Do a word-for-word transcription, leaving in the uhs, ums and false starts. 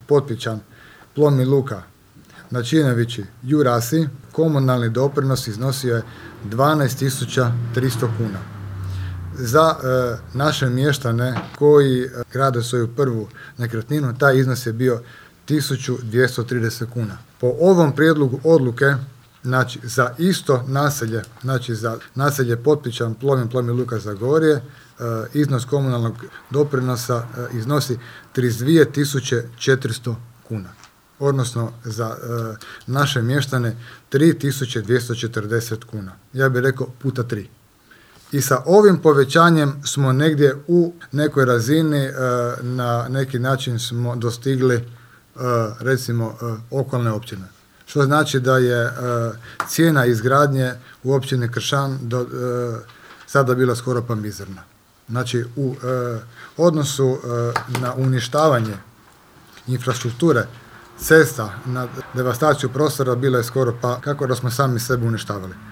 Potpičan, Plomin Luka, Načinovići, Jurasi, komunalni doprinos iznosio je dvanaest tisuća tristo kuna. Za e, naše mještane koji e, grade svoju prvu nekretninu, taj iznos je bio tisuću dvjesto trideset kuna. Po ovom prijedlogu odluke, znači za isto naselje, znači za naselje Potpičan, Plomin, Plomin Luka, Zagorje, e, iznos komunalnog doprinosa e, iznosi trideset dvije tisuće četiristo kuna. Odnosno za e, naše mještane tri tisuće dvjesto četrdeset kuna. Ja bih rekao puta tri. I sa ovim povećanjem smo negdje u nekoj razini, e, na neki način smo dostigli e, recimo e, okolne općine. Što znači da je e, cijena izgradnje u općini Kršan do, e, sada bila skoro pa mizerna. Znači u e, odnosu e, na uništavanje infrastrukture, cesta, na devastaciju prostora bila je skoro pa kako da smo sami sebe uništavali.